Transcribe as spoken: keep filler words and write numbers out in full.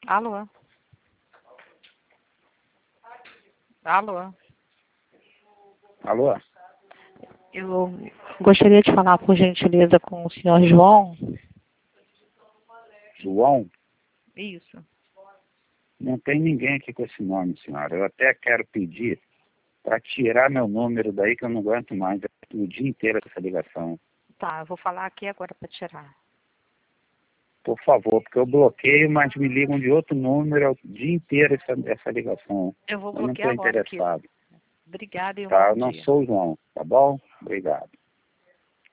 Alô? Alô? Alô? Eu gostaria de falar, por gentileza, com o senhor João. João? Isso. Não tem ninguém aqui com esse nome, senhora. Eu até quero pedir para tirar meu número daí, que eu não aguento mais o dia inteiro essa ligação. Tá, eu vou falar aqui agora para tirar. Por favor, porque eu bloqueio, mas me ligam de outro número o dia inteiro essa, essa ligação. Eu vou Eu não bloquear estou agora aqui. interessado. Obrigada e um Tá, bom eu não dia. sou o João, tá bom? Obrigado.